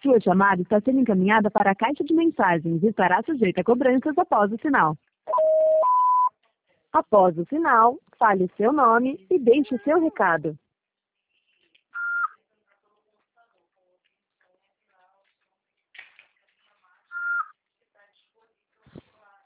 Sua chamada está sendo encaminhada para a caixa de mensagens e estará sujeita a cobranças após o sinal. Após o sinal, fale seu nome e deixe seu recado.